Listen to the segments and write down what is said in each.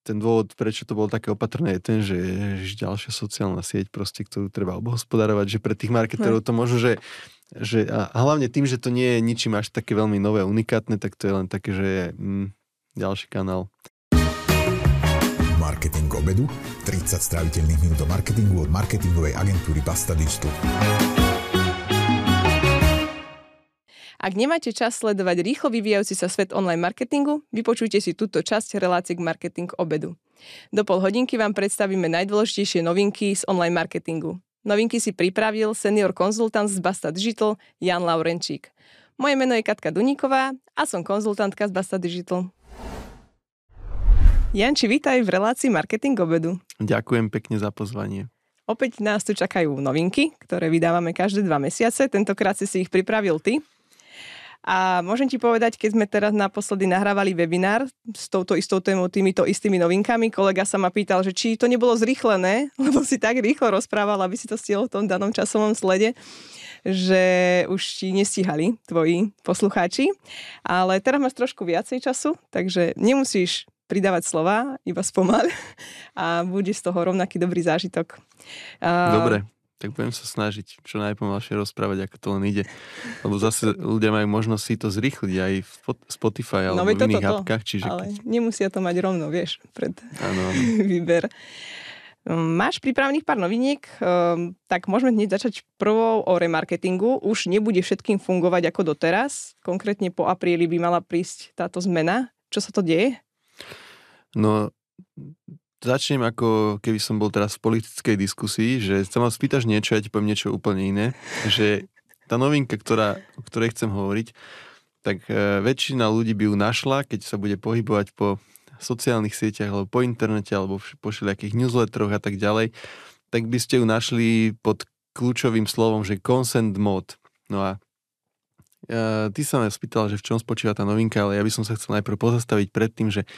ten dôvod, prečo to bolo také opatrné, je ten, že ďalšia sociálna sieť proste, ktorú treba obhospodarovať, že pre tých marketerov to možno, že a hlavne tým, že to nie je ničím až také veľmi nové, unikátne, tak to je len také, že je ďalší kanál. Marketing obedu, 30 stráviteľných minút o marketingu od marketingovej agentúry Basta Digital. Ak nemáte čas sledovať rýchlo vyvíjajúci sa svet online marketingu, vypočujte si túto časť relácie k marketing obedu. Do pol hodinky vám predstavíme najdôležitejšie novinky z online marketingu. Novinky si pripravil senior konzultant z Basta Digital Jan Laurenčík. Moje meno je Katka Duníková a som konzultantka z Basta Digital. Janči, vítaj v relácii marketing obedu. Ďakujem pekne za pozvanie. Opäť nás tu čakajú novinky, ktoré vydávame každé 2 mesiace. Tentokrát si ich pripravil ty. A môžem ti povedať, keď sme teraz naposledy nahrávali webinár s touto istou témou, týmito istými novinkami, kolega sa ma pýtal, že či to nebolo zrýchlené, lebo si tak rýchlo rozprával, aby si to stihol v tom danom časovom slede, že už ti nestíhali tvoji poslucháči. Ale teraz máš trošku viacej času, takže nemusíš pridávať slova, iba spomal a bude z toho rovnaký dobrý zážitok. Dobre. Tak budem sa snažiť čo najpomalšie rozprávať, ako to len ide. Lebo zase ľudia majú možnosť si to zrýchliť aj v Spotify alebo v iných appkách. Čiže ale nemusia to mať rovno, vieš, pred výber. Máš pripravených pár noviniek, tak môžeme hneď začať prvou o remarketingu. Už nebude všetkým fungovať ako doteraz. Konkrétne po apríli by mala prísť táto zmena. Čo sa to deje? No, začnem ako keby som bol teraz v politickej diskusii, že sa ma spýtaš niečo, ja ti poviem niečo úplne iné. Že tá novinka, o ktorej chcem hovoriť, tak väčšina ľudí by ju našla, keď sa bude pohybovať po sociálnych sieťach, alebo po internete, alebo po všelijakých newsletteroch a tak ďalej, tak by ste ju našli pod kľúčovým slovom, že consent mode. No a ty sa ma spýtal, že v čom spočíva tá novinka, ale ja by som sa chcel najprv pozastaviť pred tým, že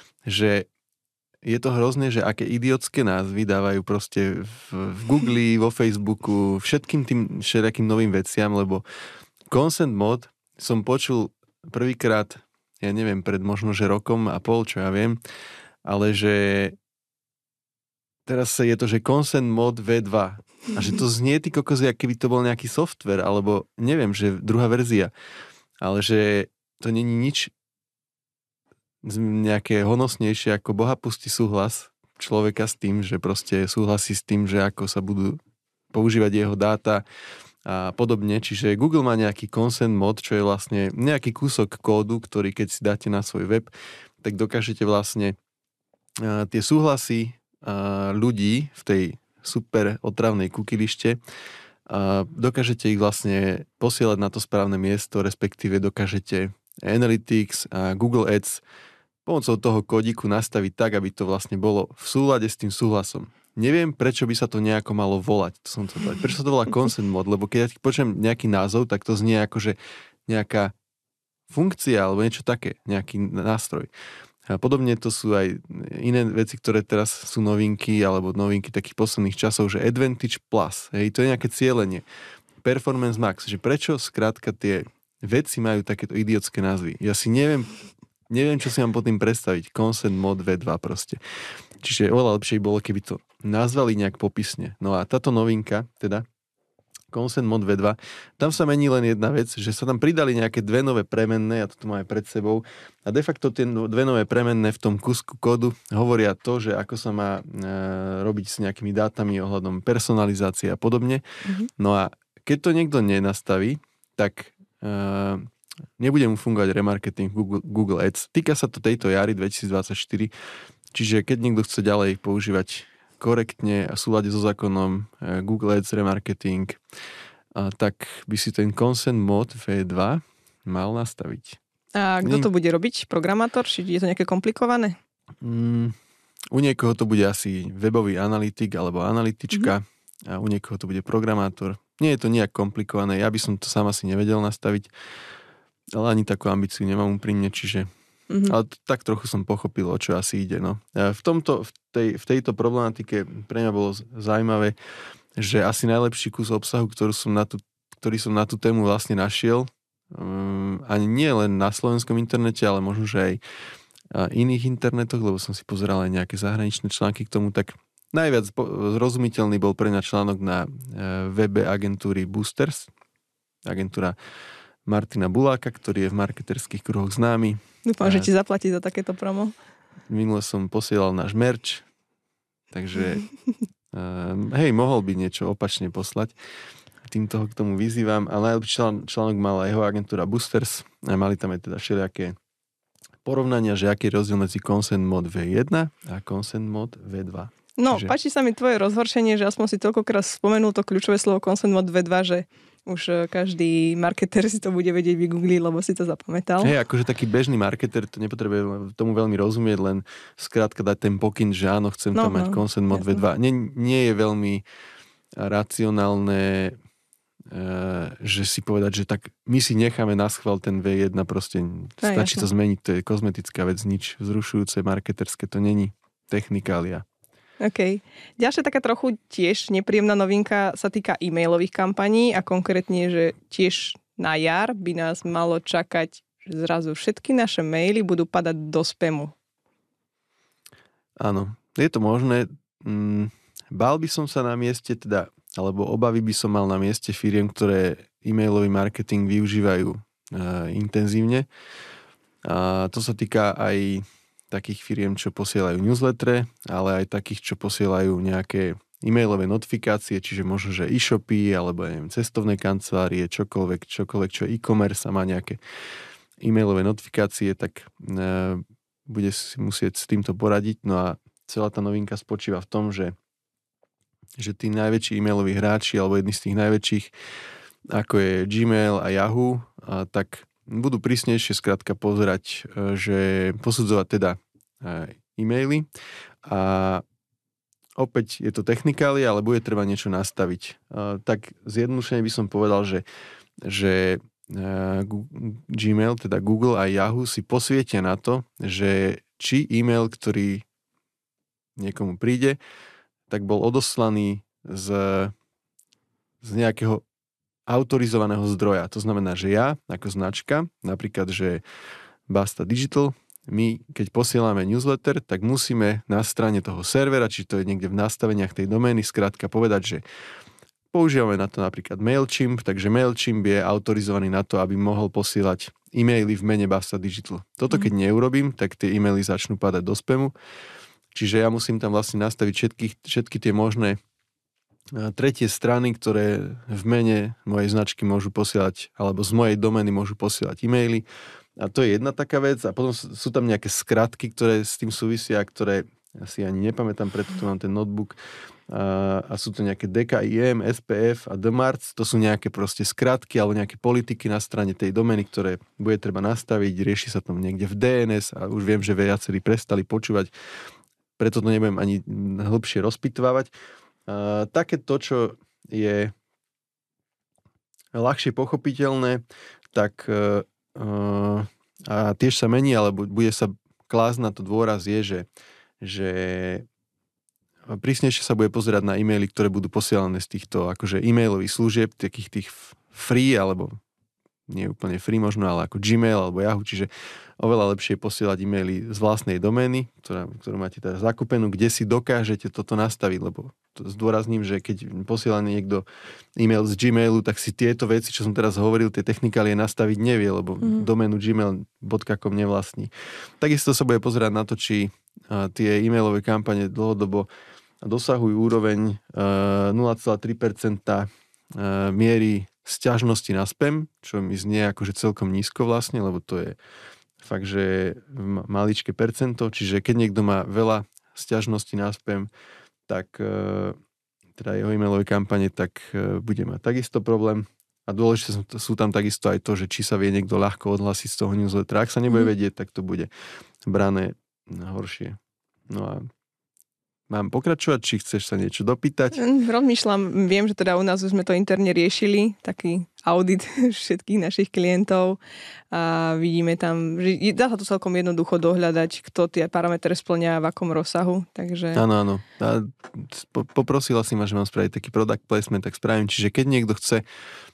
je to hrozné, že aké idiotské názvy dávajú proste v Google, vo Facebooku, všetkým tým všetkým novým veciam, lebo consent mode som počul prvýkrát, ja neviem, pred možno, že rokom a pol, čo ja viem, ale že teraz je to, že consent mode V2 a že to znie, ty kokos, jak keby to bol nejaký software, alebo neviem, že druhá verzia, ale že to není nič nejaké honosnejšie ako bohapustý súhlas človeka s tým, že proste súhlasí s tým, že ako sa budú používať jeho dáta a podobne. Čiže Google má nejaký consent mode, čo je vlastne nejaký kúsok kódu, ktorý keď si dáte na svoj web, tak dokážete vlastne tie súhlasy ľudí v tej super otravnej kukilište dokážete ich vlastne posielať na to správne miesto, respektíve dokážete Analytics a Google Ads pomocou toho kódiku nastaviť tak, aby to vlastne bolo v súlade s tým súhlasom. Neviem, prečo by sa to nejako malo volať. To som chcel povedať. Prečo sa to volá consent mode? Lebo keď ja počujem nejaký názov, tak to znie ako, že nejaká funkcia alebo niečo také, nejaký nástroj. A podobne to sú aj iné veci, ktoré teraz sú novinky alebo novinky takých posledných časov, že Advantage Plus. Hej, to je nejaké cielenie. Performance Max. Že prečo skrátka tie veci majú takéto idiotské názvy? Ja si neviem, čo si mám pod tým predstaviť. Consent mode V2 proste. Čiže oveľa lepšie bolo, keby to nazvali nejak popisne. No a táto novinka, teda consent mode V2, tam sa mení len jedna vec, že sa tam pridali nejaké 2 nové premenné, ja to tu mám aj pred sebou, a de facto tie 2 nové premenné v tom kusku kódu hovoria to, že ako sa má robiť s nejakými dátami ohľadom personalizácie a podobne. No a keď to niekto nenastaví, tak nebude mu fungovať remarketing Google Ads. Týka sa to tejto jary 2024, čiže keď niekto chce ďalej používať korektne a v súlade so zákonom Google Ads remarketing, tak by si ten consent mode V2 mal nastaviť. A kto to bude robiť? Programátor? Či je to nejaké komplikované? U niekoho to bude asi webový analytik alebo analytička a u niekoho to bude programátor. Nie je to nejak komplikované, ja by som to sám asi nevedel nastaviť, ale ani takú ambíciu nemám úprimne, čiže ale tak trochu som pochopil, o čo asi ide. No. V tejto problematike pre mňa bolo zaujímavé, že asi najlepší kus obsahu, ktorý som na tú tému vlastne našiel, ani nie len na slovenskom internete, ale možno, že aj iných internetoch, lebo som si pozeral aj nejaké zahraničné články k tomu, tak najviac zrozumiteľný bol pre mňa článok na webe agentúry Boosters, agentúra Martina Buláka, ktorý je v marketerských kruhoch známy. Dúfam, že ti zaplatí za takéto promo. Minule som posielal náš merch, takže hej, mohol by niečo opačne poslať. Týmto ho k tomu vyzývam. A najlepší článok mala jeho agentúra Boosters a mali tam aj teda všelijaké porovnania, že aký je rozdiel medzi Consent Mode V1 a Consent Mode V2. No, páči sa mi tvoje rozhorčenie, že aspoň si toľkokrát spomenul to kľúčové slovo Consent Mode V2, že už každý marketer si to bude vedieť vygoogliť, lebo si to zapamätal. Hej, akože taký bežný marketer to nepotrebuje tomu veľmi rozumieť, len skrátka dať ten pokyn, že áno, chcem tam mať Consent Mode V2. Nie je veľmi racionálne, že si povedať, že tak my si necháme na schvál ten V1, proste stačí to zmeniť, to je kozmetická vec, nič vzrušujúce, marketerské to není technikália. OK. Ďalšia taká trochu tiež nepríjemná novinka sa týka e-mailových kampaní a konkrétne, že tiež na jar by nás malo čakať, že zrazu všetky naše maily budú padať do spamu. Áno, je to možné. Bál by som sa na mieste, alebo obavy by som mal na mieste firiem, ktoré e-mailový marketing využívajú intenzívne. A to sa týka aj takých firiem, čo posielajú newslettere, ale aj takých, čo posielajú nejaké e-mailové notifikácie, čiže možno, že e-shopy, alebo neviem, cestovné kancelárie, čokoľvek, čo e-commerce a má nejaké e-mailové notifikácie, tak bude si musieť s týmto poradiť. No a celá tá novinka spočíva v tom, že tí najväčší e-mailoví hráči, alebo jedni z tých najväčších, ako je Gmail a Yahoo, tak budú prísnejšie skrátka pozerať, že posudzovať teda e-maily a opäť je to technikália, ale bude treba niečo nastaviť. Tak zjednodušene by som povedal, že Gmail, teda Google a Yahoo si posvietia na to, že či e-mail, ktorý niekomu príde, tak bol odoslaný z nejakého autorizovaného zdroja. To znamená, že ja ako značka, napríklad, že Basta Digital, my keď posielame newsletter, tak musíme na strane toho servera, či to je niekde v nastaveniach tej domény, skrátka povedať, že používame na to napríklad Mailchimp, takže Mailchimp je autorizovaný na to, aby mohol posielať e-maily v mene Basta Digital. Toto keď neurobím, tak tie e-maily začnú padať do spamu. Čiže ja musím tam vlastne nastaviť všetky tie možné tretie strany, ktoré v mene mojej značky môžu posielať, alebo z mojej domény môžu posielať e-maily. A to je jedna taká vec. A potom sú tam nejaké skratky, ktoré s tým súvisia, ktoré ja si ani nepamätám, preto tu mám ten notebook. A sú to nejaké DKIM, SPF a DMARC. To sú nejaké proste skratky alebo nejaké politiky na strane tej domény, ktoré bude treba nastaviť. Rieši sa tam niekde v DNS a už viem, že viacerí prestali počúvať. Preto to nebudem ani hlbšie rozpitvávať. Také to, čo je ľahšie pochopiteľné, tak a tiež sa mení, alebo bude sa klásť na to dôraz je, že prísnejšie sa bude pozerať na e-maily, ktoré budú posielané z týchto akože e-mailových služieb, takých tých free, alebo nie úplne free možno, ale ako Gmail alebo Yahoo, čiže oveľa lepšie posielať e-maily z vlastnej domény, ktorú máte teda zakúpenú, kde si dokážete toto nastaviť, lebo to zdôrazním, že keď posiela niekto e-mail z Gmailu, tak si tieto veci, čo som teraz hovoril, tie technikálie nastaviť nevie, lebo doménu gmail.com nevlastní. Takisto sa bude pozerať na to, či tie e-mailové kampane dlhodobo dosahujú úroveň 0,3% miery sťažnosti na spam, čo mi znie akože celkom nízko vlastne, lebo to je fakt, že maličké percento, čiže keď niekto má veľa sťažností na spam, tak teda jeho e-mailové kampane, tak bude mať takisto problém. A dôležité sú tam takisto aj to, že či sa vie niekto ľahko odhlásiť z toho newslettera. Ak sa nebude vedieť, tak to bude brané horšie. No a mám pokračovať, či chceš sa niečo dopýtať? Rozmýšľam, viem, že teda u nás už sme to interne riešili, taký audit všetkých našich klientov a vidíme tam, že dá sa to celkom jednoducho dohľadať, kto tie parametre splňa v akom rozsahu, takže... Áno. Poprosila si ma, že mám spraviť taký product placement, tak spravím. Čiže keď niekto chce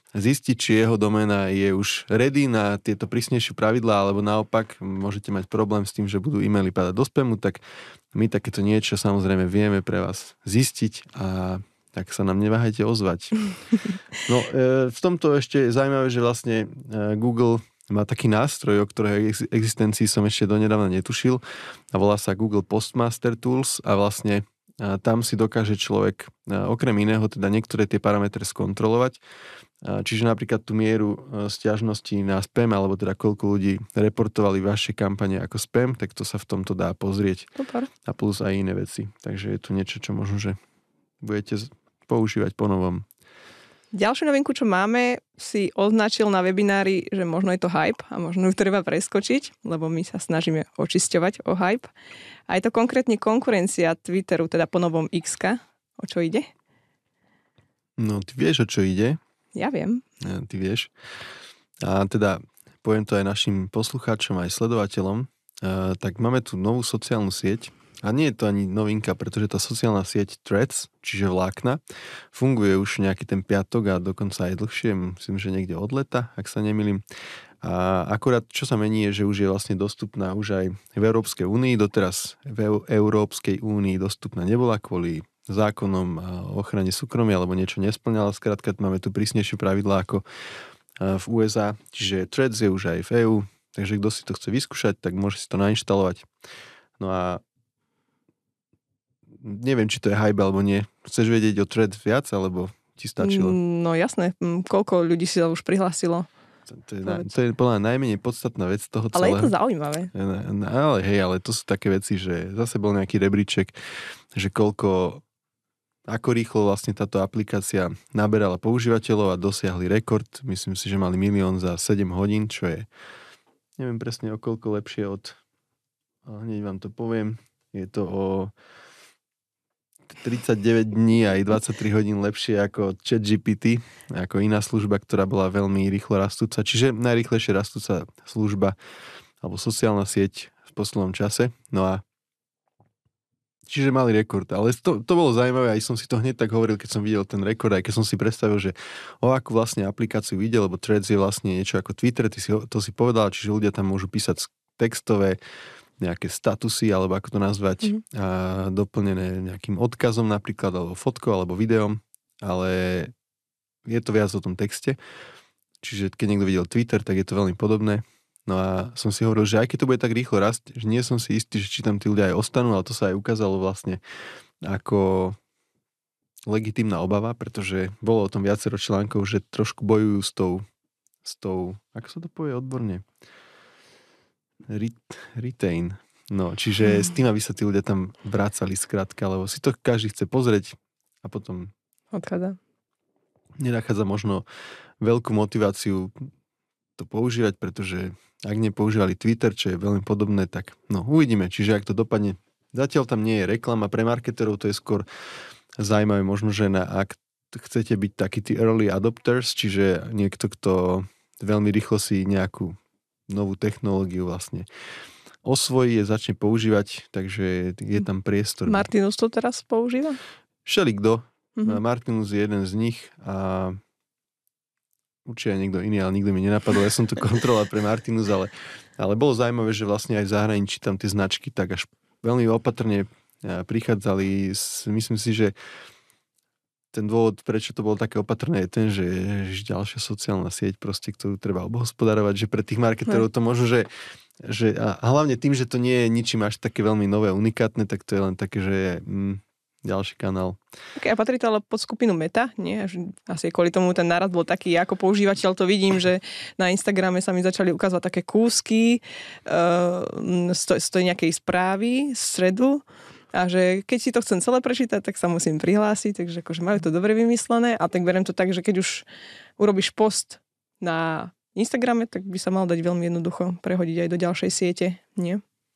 zistiť, či jeho doména je už ready na tieto prísnejšie pravidlá, alebo naopak môžete mať problém s tým, že budú e-maily padať do spamu, tak my takéto niečo samozrejme vieme pre vás zistiť a tak sa nám neváhajte ozvať. No, v tomto ešte je zaujímavé, že vlastne Google má taký nástroj, o ktorého existencii som ešte donedávna netušil a volá sa Google Postmaster Tools a vlastne tam si dokáže človek okrem iného teda niektoré tie parametre skontrolovať. Čiže napríklad tú mieru sťažností na spam, alebo teda koľko ľudí reportovali vaše kampane ako spam, tak to sa v tomto dá pozrieť. Super. A plus aj iné veci. Takže je tu niečo, čo možno, že budete používať po novom. Ďalšiu novinku, čo máme, si označil na webinári, že možno je to hype a možno ju treba preskočiť, lebo my sa snažíme očisťovať o hype. A je to konkrétne konkurencia Twitteru, teda po novom X-ka. O čo ide? No, ty vieš, o čo ide. Ja viem. Ja, ty vieš. A teda poviem to aj našim poslucháčom, aj sledovateľom. Tak máme tu novú sociálnu sieť. A nie je to ani novinka, pretože tá sociálna sieť Threads, čiže vlákna, funguje už nejaký ten piatok a dokonca aj dlhšie, myslím, že niekde od leta, ak sa nemýlim. A akurát, čo sa mení, je, že už je vlastne dostupná už aj v Európskej únii. Doteraz v Európskej únii dostupná nebola kvôli zákonom o ochrane súkromia, alebo niečo nesplňala. Skrátka, máme tu prísnejšie pravidlá ako v USA, čiže Threads je už aj v EU, takže kto si to chce vyskúšať, tak môže si to nainštalovať. No a neviem, či to je hype alebo nie. Chceš vedieť o Threads viac, alebo ti stačilo? No jasné, koľko ľudí si sa už prihlásilo? To je podľa najmenej podstatná vec toho celého. Ale je to zaujímavé. Ale hej, ale to sú také veci, že zase bol nejaký rebríček, že ako rýchlo vlastne táto aplikácia naberala používateľov a dosiahli rekord. Myslím si, že mali 1 000 000 za 7 hodín, čo je neviem presne o koľko lepšie hneď vám to poviem, je to o 39 dní aj 23 hodín lepšie ako ChatGPT, ako iná služba, ktorá bola veľmi rýchlo rastúca. Čiže najrýchlejšie rastúca služba alebo sociálna sieť v poslednom čase. No a čiže mali rekord. Ale to bolo zaujímavé, aj som si to hneď tak hovoril, keď som videl ten rekord, aj keď som si predstavil, že o akú vlastne aplikáciu ide, lebo Threads je vlastne niečo ako Twitter, to si povedal, čiže ľudia tam môžu písať textové nejaké statusy, alebo ako to nazvať, a doplnené nejakým odkazom napríklad, alebo fotkou, alebo videom, ale je to viac o tom texte. Čiže keď niekto videl Twitter, tak je to veľmi podobné. No a som si hovoril, že aj keď to bude tak rýchlo rásť, že nie som si istý, že či tam tí ľudia aj ostanú, ale to sa aj ukázalo vlastne ako legitímna obava, pretože bolo o tom viacero článkov, že trošku bojujú s tou, ako sa to povie odborne? Retain. No, čiže s tým, aby sa tí ľudia tam vracali skrátka, lebo si to každý chce pozrieť a potom odchádza. Nenachádza možno veľkú motiváciu to používať, pretože ak nepoužívali Twitter, čo je veľmi podobné, tak no uvidíme. Čiže ak to dopadne, zatiaľ tam nie je reklama, pre marketerov to je skôr zaujímavé možno, že ak chcete byť takí tí early adopters, čiže niekto, kto veľmi rýchlo si nejakú novú technológiu vlastne osvojí, začne používať, takže je tam priestor. Martinus to teraz používa? Všelikto. Martinus je jeden z nich a určite aj niekto iný, ale nikto mi nenapadol. Ja som tu kontroloval pre Martinus, ale bolo zaujímavé, že vlastne aj v zahraničí tam tie značky tak až veľmi opatrne prichádzali. Myslím si, že ten dôvod, prečo to bolo také opatrné, je ten, že ďalšia sociálna sieť, proste, ktorú treba obhospodarovať, že pre tých marketerov to možno, že a hlavne tým, že to nie je ničím až také veľmi nové, unikátne, tak to je len také, že je ďalší kanál. Okay, a patrí to ale pod skupinu Meta, nie? Asi kvôli tomu ten náraz bol taký, ako používateľ to vidím, že na Instagrame sa mi začali ukázať také kúsky z tej nejakej správy, stredu, a že keď si to chcem celé prečítať, tak sa musím prihlásiť, takže akože majú to dobre vymyslené a tak beriem to tak, že keď už urobíš post na Instagrame, tak by sa mal dať veľmi jednoducho prehodiť aj do ďalšej siete, nie?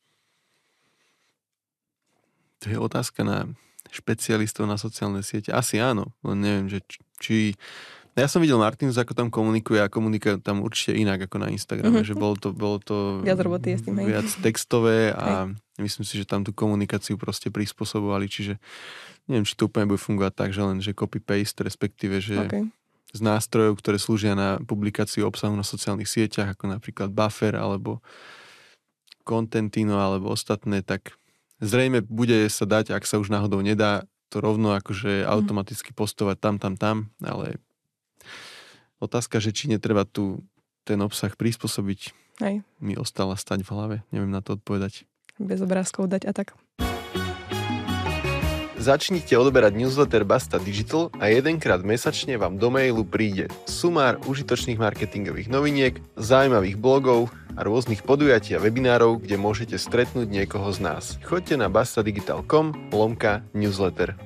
To je otázka na špecialistov na sociálne siete. Asi áno, len neviem, že či... Ja som videl Martinus, ako tam komunikuje a komunikuje tam určite inak ako na Instagrame, že bolo to viac roboty je s tým, hej. Viac textové a myslím si, že tam tú komunikáciu proste prispôsobovali, čiže neviem, či to úplne bude fungovať tak, že len, že copy-paste, respektíve, že z nástrojov, ktoré slúžia na publikáciu obsahu na sociálnych sieťach, ako napríklad Buffer alebo Contentino alebo ostatné, tak zrejme bude sa dať, ak sa už náhodou nedá, to rovno akože automaticky postovať tam, ale otázka, že či netreba tu ten obsah prispôsobiť, mi ostala stať v hlave. Neviem na to odpovedať. Bez obrázkov dať a tak. Začnite odoberať newsletter Basta Digital a jedenkrát mesačne vám do mailu príde sumár užitočných marketingových noviniek, zaujímavých blogov a rôznych podujatí a webinárov, kde môžete stretnúť niekoho z nás. Choďte na bastadigital.com/newsletter.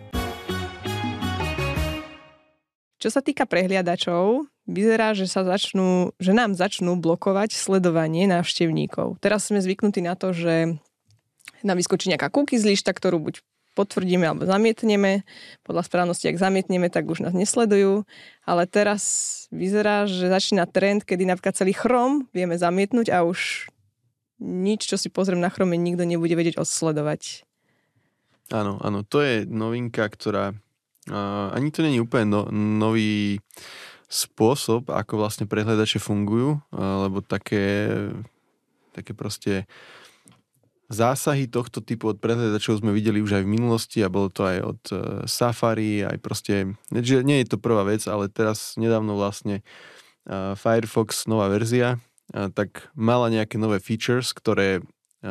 Čo sa týka prehliadačov, vyzerá, že nám začnú blokovať sledovanie návštevníkov. Teraz sme zvyknutí na to, že nám vyskočí nejaká cookies lista, ktorú buď potvrdíme alebo zamietneme. Podľa správnosti, ak zamietneme, tak už nás nesledujú. Ale teraz vyzerá, že začína trend, kedy napríklad celý Chrome vieme zamietnúť a už nič, čo si pozriem na Chrome, nikto nebude vedieť odsledovať. Áno, to je novinka, ktorá ani to nie je úplne nový spôsob, ako vlastne prehľadače fungujú, lebo také proste zásahy tohto typu od prehľadačov sme videli už aj v minulosti a bolo to aj od Safari, aj proste, že nie je to prvá vec, ale teraz nedávno vlastne Firefox, nová verzia, tak mala nejaké nové features, ktoré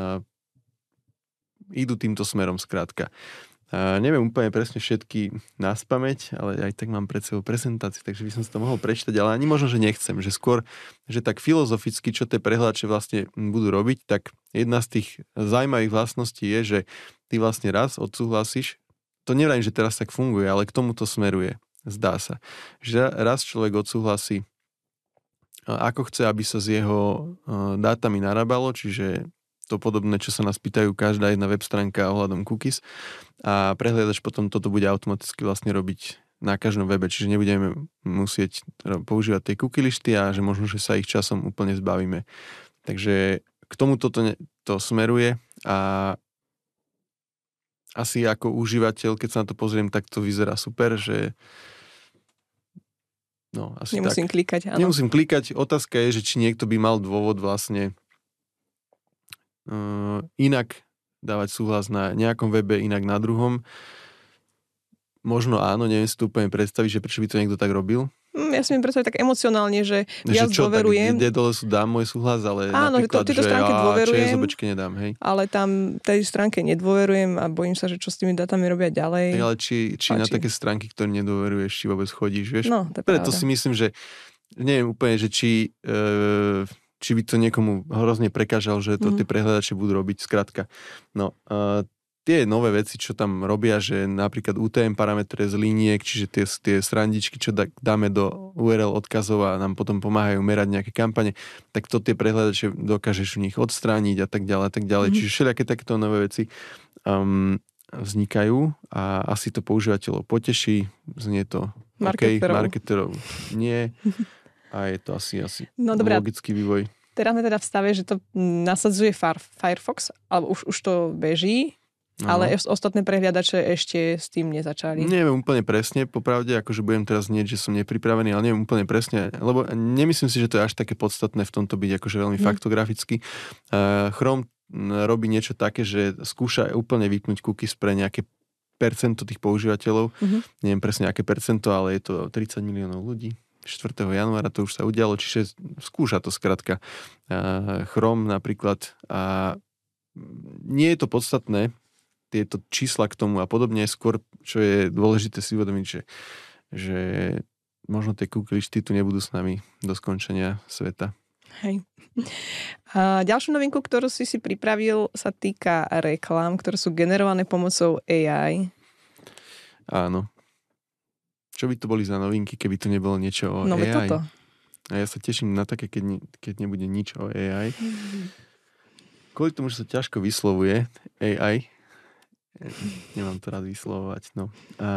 idú týmto smerom skrátka. Neviem úplne presne všetky naspamäť, ale aj tak mám pred sebou prezentáciu, takže by som si to mohol prečítať, ale ani možno, že nechcem, že skôr, že tak filozoficky, čo tie prehľadače vlastne budú robiť, tak jedna z tých zaujímavých vlastností je, že ty vlastne raz odsúhlasíš, to neviem, že teraz tak funguje, ale k tomu to smeruje, zdá sa, že raz človek odsúhlasí, ako chce, aby sa s jeho dátami narábalo, čiže to podobné, čo sa nás pýtajú každá jedna web stránka ohľadom cookies a prehliadač potom toto bude automaticky vlastne robiť na každom webe, čiže nebudeme musieť používať tie cookie listy a že možno, že sa ich časom úplne zbavíme. Takže k tomu to smeruje a asi ako užívateľ, keď sa na to pozriem, tak to vyzerá super, že asi nemusím klikať, áno. Nemusím klikať. Otázka je, že či niekto by mal dôvod vlastne inak dávať súhlas na nejakom webe, inak na druhom. Možno áno, neviem si to úplne predstaviť, že prečo by to niekto tak robil. Ja si mi predstaviť tak emocionálne, že viac dôverujem. Kde dole sú dám môj súhlas, ale áno, napríklad, že stránke dôverujem, ČSOBčke nedám, hej. Ale tam tej stránke nedôverujem a bojím sa, že čo s tými dátami robia ďalej. Ale či na také stránky, ktoré nedôveruješ, či vôbec chodíš, vieš? No, to je preto pravda. si myslím, že neviem úplne, že či by to niekomu hrozne prekážalo, že to tie prehľadače budú robiť. Skrátka, tie nové veci, čo tam robia, že napríklad UTM parametre z liniek, čiže tie srandičky, čo dáme do URL odkazov a nám potom pomáhajú merať nejaké kampane, tak to tie prehľadače dokážeš v nich odstrániť a tak ďalej. Čiže všelijaké takéto nové veci vznikajú a asi to používateľov poteší. Znie to marketerov nie. A je to asi logický vývoj. Teraz sme teda v stave, že to nasadzuje Firefox, alebo už to beží, ale ostatné prehliadače ešte s tým nezačali. Neviem úplne presne, popravde, akože budem teraz znieť, že som nepripravený, ale neviem úplne presne, lebo nemyslím si, že to je až také podstatné v tomto byť akože veľmi faktograficky. Chrome robí niečo také, že skúša úplne vypnúť cookies pre nejaké percento tých používateľov. Neviem presne aké percento, ale je to 30 miliónov ľudí. 4. januára to už sa udialo, čiže skúša to skrátka Chrome napríklad a nie je to podstatné, tieto čísla k tomu a podobne, skôr, čo je dôležité si uvedomiť, že možno tie cookie listy tu nebudú s nami do skončenia sveta. Hej. A ďalšiu novinku, ktorú si pripravil, sa týka reklám, ktoré sú generované pomocou AI. Áno. Čo by to boli za novinky, keby to nebolo niečo o AI? Toto. A ja sa teším na také, keď nebude nič o AI. Kvôli tomu, že sa ťažko vyslovuje AI. Nemám to rád vyslovovať. No. A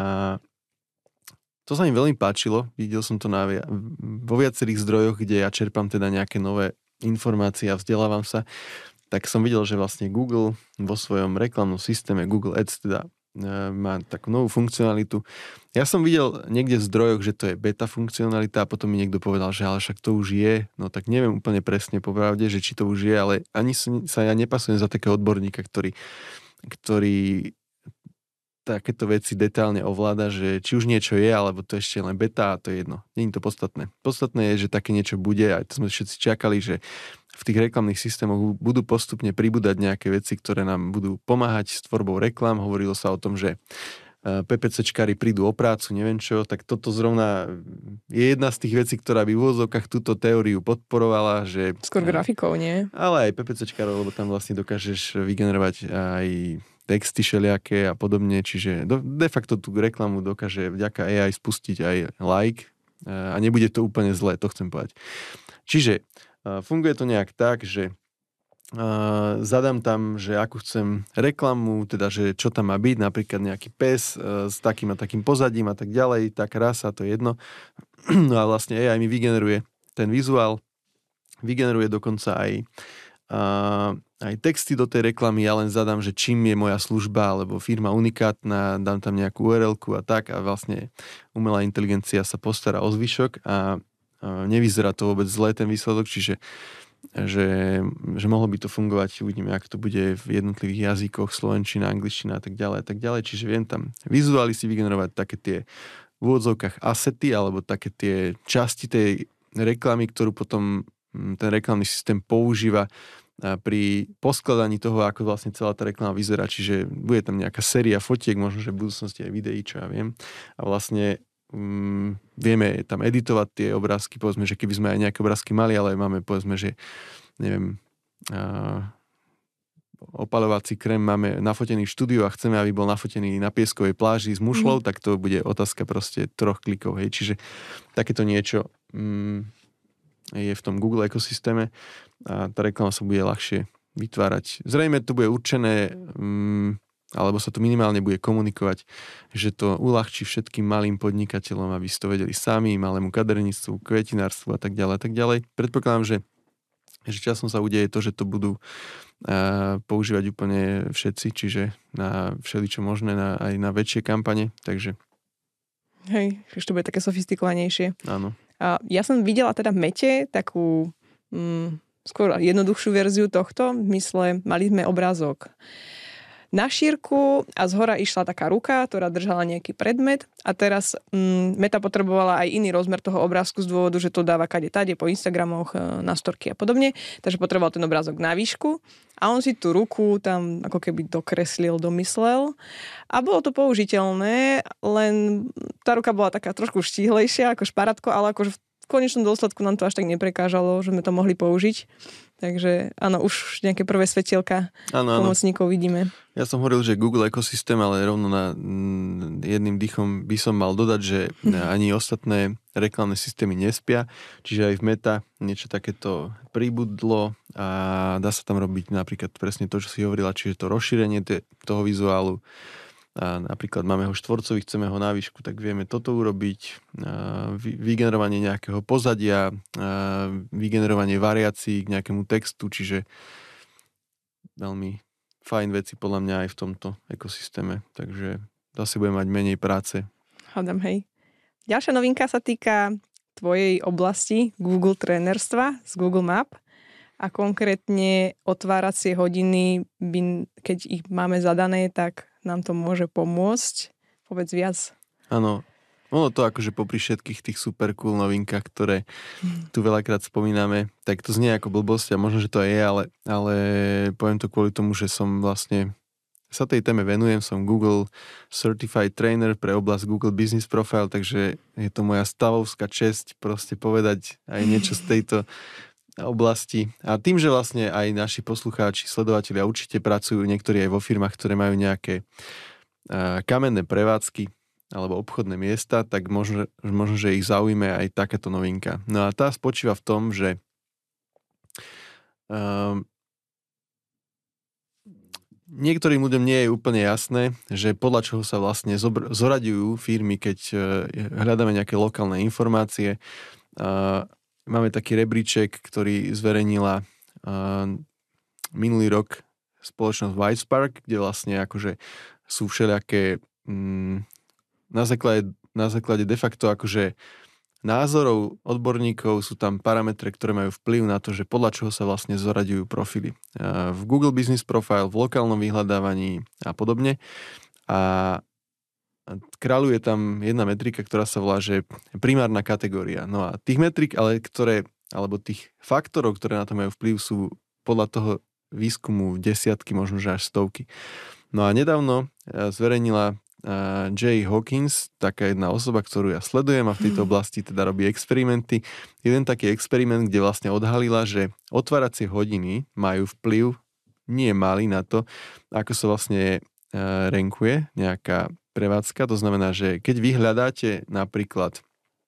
to sa mi veľmi páčilo. Videl som to vo viacerých zdrojoch, kde ja čerpám teda nejaké nové informácie a vzdelávam sa. Tak som videl, že vlastne Google vo svojom reklamnom systéme Google Ads teda má takú novú funkcionalitu. Ja som videl niekde v zdrojoch, že to je beta funkcionalita a potom mi niekto povedal, že ale však to už je. No tak neviem úplne presne popravde, že či to už je, ale ani sa ja nepasujem za takého odborníka, ktorý takéto veci detálne ovláda, že či už niečo je, alebo to ešte len beta a to je jedno. Nie je to podstatné. Podstatné je, že také niečo bude a to sme všetci čakali, že v tých reklamných systémoch budú postupne pribúdať nejaké veci, ktoré nám budú pomáhať s tvorbou reklám. Hovorilo sa o tom, že PPCčkári prídu o prácu, neviem čo, tak toto zrovna je jedna z tých vecí, ktorá by v úvodzovkách túto teóriu podporovala, že... Skôr grafikou, nie? Ale aj PPCčkárov, lebo tam vlastne dokážeš vygenerovať aj texty všelijaké a podobne, čiže de facto tú reklamu dokáže vďaka AI spustiť aj like a nebude to úplne zlé, to chcem povedať. Čiže funguje to nejak tak, že zadám tam, že akú chcem reklamu, teda, že čo tam má byť, napríklad nejaký pes s takým a takým pozadím a tak ďalej, tá krása, to je jedno. No a vlastne AI mi vygeneruje ten vizuál, vygeneruje dokonca aj texty do tej reklamy, ja len zadám, že čím je moja služba alebo firma unikátna, dám tam nejakú URL-ku a tak a vlastne umelá inteligencia sa postará o zvyšok a nevyzerá to vôbec zle ten výsledok, čiže že mohlo by to fungovať, uvidíme, ako to bude v jednotlivých jazykoch, slovenčina, angličtina a tak ďalej, čiže viem tam vizuály si vygenerovať také tie v úvodzovkách asety alebo také tie časti tej reklamy, ktorú potom ten reklamný systém používa pri poskladaní toho, ako vlastne celá tá reklama vyzerá, čiže bude tam nejaká séria fotiek, možno, že v budúcnosti aj videí, čo ja viem. A vlastne vieme tam editovať tie obrázky, povedzme, že keby sme aj nejaké obrázky mali, ale máme, povedzme, že neviem, opaľovací krém máme nafotený v štúdiu a chceme, aby bol nafotený na pieskovej pláži s mušľou, tak to bude otázka proste 3 klikov, hej, čiže takéto niečo je v tom Google ekosystéme a tá reklama sa bude ľahšie vytvárať. Zrejme to bude určené alebo sa to minimálne bude komunikovať, že to uľahčí všetkým malým podnikateľom, aby si to vedeli sami, malému kaderníctvu, kvetinárstvu a tak ďalej. Predpokladám, že časom sa udeje to, že to budú používať úplne všetci, čiže na všeličo možné, aj na väčšie kampane, takže... Hej, že to bude také sofistikovanejšie. Áno. Ja som videla teda v Mete takú skôr jednoduchšiu verziu tohto, v mysle, mali sme obrázok na šírku a zhora išla taká ruka, ktorá držala nejaký predmet a teraz Meta potrebovala aj iný rozmer toho obrázku z dôvodu, že to dáva kade-tade po Instagramoch, na storky a podobne, takže potreboval ten obrázok na výšku a on si tú ruku tam ako keby dokreslil, domyslel a bolo to použiteľné, len tá ruka bola taká trošku štíhlejšia ako šparatko, ale akože v konečnom dôsledku nám to až tak neprekážalo, že sme to mohli použiť. Takže áno, už nejaké prvé svetielka pomocníkov vidíme. Ja som hovoril, že Google ekosystém, ale rovno na jedným dýchom by som mal dodať, že ani ostatné reklamné systémy nespia, čiže aj v Meta niečo takéto pribudlo a dá sa tam robiť napríklad presne to, čo si hovorila, čiže to rozšírenie toho vizuálu. A napríklad máme ho štvorcový, chceme ho na výšku, tak vieme toto urobiť. Vygenerovanie nejakého pozadia, vygenerovanie variácií k nejakému textu, čiže veľmi fajn veci podľa mňa aj v tomto ekosystéme. Takže zase budeme mať menej práce. Hádam, hej. Ďalšia novinka sa týka tvojej oblasti Google trénerstva z Google Map a konkrétne otváracie hodiny, keď ich máme zadané, tak nám to môže pomôcť. Povedz viac. Áno. Ono to akože popri všetkých tých super cool novinkách, ktoré tu veľakrát spomíname, tak to znie ako blbosť a možno, že to aj je, ale poviem to kvôli tomu, že som vlastne sa tej téme venujem, som Google Certified Trainer pre oblasť Google Business Profile, takže je to moja stavovská česť proste povedať aj niečo z tejto oblasti. A tým, že vlastne aj naši poslucháči, sledovatelia určite pracujú niektorí aj vo firmách, ktoré majú nejaké kamenné prevádzky alebo obchodné miesta, tak možno, že ich zaujíme aj takáto novinka. No a tá spočíva v tom, že niektorým ľuďom nie je úplne jasné, že podľa čoho sa vlastne zoraďujú firmy, keď hľadáme nejaké lokálne informácie. Máme taký rebríček, ktorý zverejnila minulý rok spoločnosť Whitespark, kde vlastne akože sú všelijaké na základe de facto akože názorov odborníkov sú tam parametre, ktoré majú vplyv na to, že podľa čoho sa vlastne zoraďujú profily. V Google Business Profile, v lokálnom vyhľadávaní a podobne. A kráľuje tam jedna metrika, ktorá sa volá, že primárna kategória. No a tých metrik, alebo tých faktorov, ktoré na to majú vplyv, sú podľa toho výskumu desiatky, možno že až stovky. No a nedávno zverejnila Jay Hawkins, taká jedna osoba, ktorú ja sledujem a v tejto oblasti teda robí experimenty. Jeden taký experiment, kde vlastne odhalila, že otváracie hodiny majú vplyv nie malý na to, ako sa vlastne rankuje nejaká prevádzka. To znamená, že keď vy hľadáte napríklad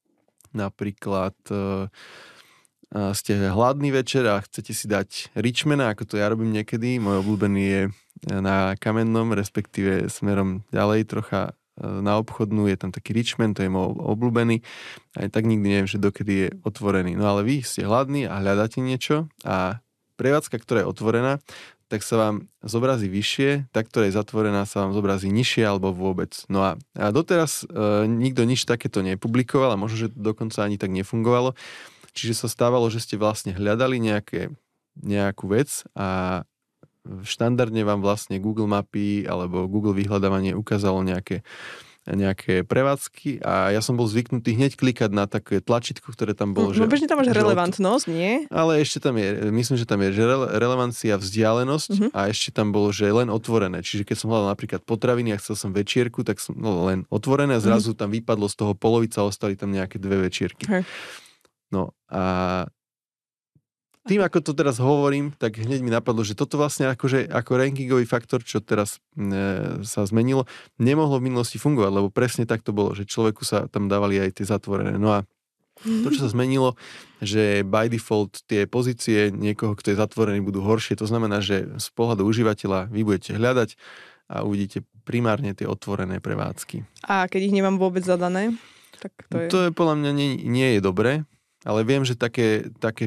ste hladný večer a chcete si dať Richmana, ako to ja robím niekedy. Môj obľúbený je na Kamennom, respektíve smerom ďalej trocha na obchodnú. Je tam taký Richman, to je môj obľúbený. Aj tak nikdy neviem, že dokedy je otvorený. No ale vy ste hladní a hľadáte niečo a prevádzka, ktorá je otvorená, tak sa vám zobrazí vyššie, tá, ktorá je zatvorená, sa vám zobrazí nižšie alebo vôbec. No a doteraz nikto nič takéto nepublikoval a možno, že dokonca ani tak nefungovalo. Čiže sa stávalo, že ste vlastne hľadali nejakú vec a štandardne vám vlastne Google mapy alebo Google vyhľadávanie ukázalo nejaké prevádzky a ja som bol zvyknutý hneď klikať na také tlačítko, ktoré tam bolo. Bežne tam máš relevantnosť, nie? Ale ešte tam je, myslím, že tam je relevancia, vzdialenosť a ešte tam bolo, že len otvorené. Čiže keď som hľadal napríklad potraviny a chcel som večierku, tak som len otvorené a zrazu tam vypadlo z toho polovica a ostali tam nejaké 2 večierky. No a tým, ako to teraz hovorím, tak hneď mi napadlo, že toto vlastne ako rankingový faktor, čo teraz sa zmenilo, nemohlo v minulosti fungovať, lebo presne tak to bolo, že človeku sa tam dávali aj tie zatvorené. No a to, čo sa zmenilo, že by default tie pozície niekoho, kto je zatvorený, budú horšie. To znamená, že z pohľadu užívateľa vy budete hľadať a uvidíte primárne tie otvorené prevádzky. A keď ich nemám vôbec zadané, tak to je... To je podľa mňa nie je dobré. Ale viem, že také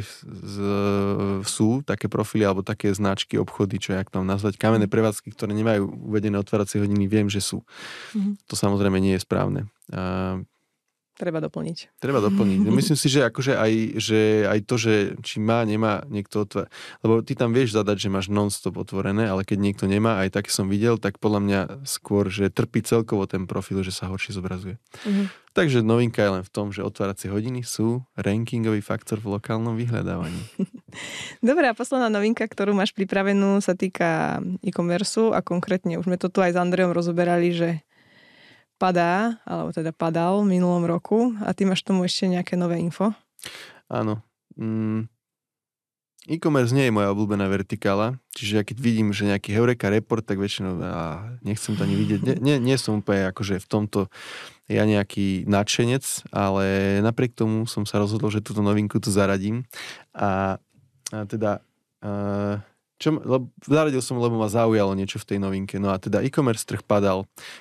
sú také profily alebo také značky, obchody, čo jak tam nazvať, kamenné prevádzky, ktoré nemajú uvedené otváracie hodiny, viem, že sú. To samozrejme nie je správne. Treba doplniť. Myslím si, že akože aj to, že či nemá niekto otvárať. Lebo ty tam vieš zadať, že máš non-stop otvorené, ale keď niekto nemá, aj také som videl, tak podľa mňa skôr, že trpí celkovo ten profil, že sa horšie zobrazuje. Takže novinka je len v tom, že otváracie hodiny sú rankingový faktor v lokálnom vyhľadávaní. Dobre, a posledná novinka, ktorú máš pripravenú, sa týka e-commerce a konkrétne už sme to tu aj s Andrejom rozoberali, že padá, alebo teda padal v minulom roku a ty máš tomu ešte nejaké nové info? Áno. E-commerce nie je moja obľúbená vertikála, čiže ja keď vidím, že nejaký Heureka report, tak väčšinou nechcem to ani vidieť. Nie som úplne akože v tomto ja nejaký nadšenec, ale napriek tomu som sa rozhodol, že túto novinku tu zaradím. A teda zaradil som, lebo ma zaujalo niečo v tej novinke. No a teda e-commerce trh padal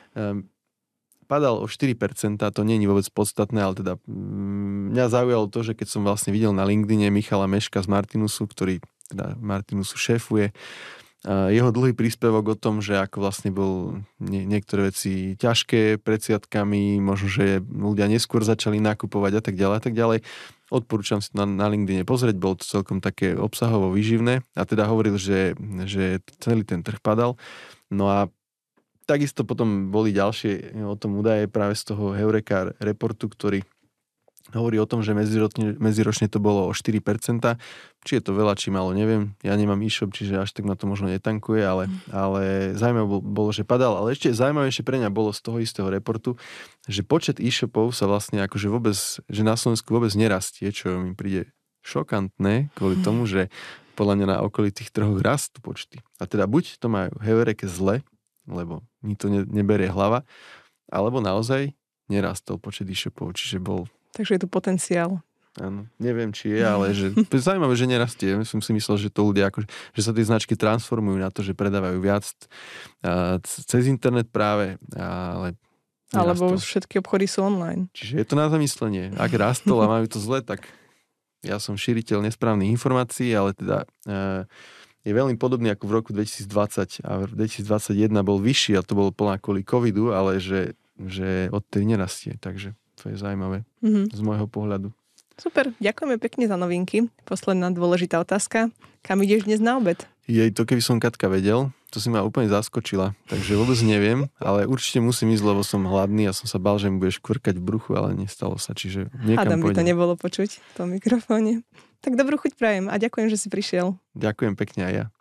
o 4%, to nie je vôbec podstatné, ale teda mňa zaujalo to, že keď som vlastne videl na LinkedIne Michala Meška z Martinusu, ktorý teda Martinusu šéfuje, jeho dlhý príspevok o tom, že ako vlastne bol niektoré veci ťažké pred sviatkami, možno, že ľudia neskôr začali nakupovať a tak ďalej. Odporúčam si na LinkedIne pozrieť, bolo to celkom také obsahovo výživné a teda hovoril, že celý ten trh padal. No a takisto potom boli ďalšie o tom údaje práve z toho Heureka reportu, ktorý hovorí o tom, že medziročne to bolo o 4%. Či je to veľa, či málo, neviem. Ja nemám e-shop, čiže až tak ma to možno netankuje, ale zaujímavé bolo, že padal. Ale ešte zaujímavejšie pre mňa bolo z toho istého reportu, že počet e-shopov sa vlastne akože vôbec, že na Slovensku vôbec nerastie, čo mi príde šokantné kvôli tomu, že podľa mňa na okolitých trhoch rastú počty. A teda buď to majú Heureke zle, lebo mi to neberie hlava, alebo naozaj nerastol počet e-shopov, čiže bol... Takže je tu potenciál. Áno, neviem, či je, ale že zaujímavé, že nerastie. Ja som si myslel, že to ľudia, že sa tie značky transformujú na to, že predávajú viac cez internet práve, ale nerastol. Alebo všetky obchody sú online. Čiže je to na zamyslenie. Ak rastol a majú to zle, tak ja som šíriteľ nesprávnych informácií, ale teda je veľmi podobný ako v roku 2020 a v 2021 bol vyšší a to bolo plná kvôli covidu, ale že odtedy nerastie, takže to je zaujímavé z môjho pohľadu. Super, ďakujeme pekne za novinky. Posledná dôležitá otázka. Kam ideš dnes na obed? To keby som, Katka, vedel, to si ma úplne zaskočila, takže vôbec neviem, ale určite musím ísť, lebo som hladný a som sa bál, že mi budeš kvrkať v bruchu, ale nestalo sa, čiže niekam Hádam, by to nebolo počuť v tom mikrofóne. Tak dobrú chuť prajem a ďakujem, že si prišiel. Ďakujem pekne aj ja.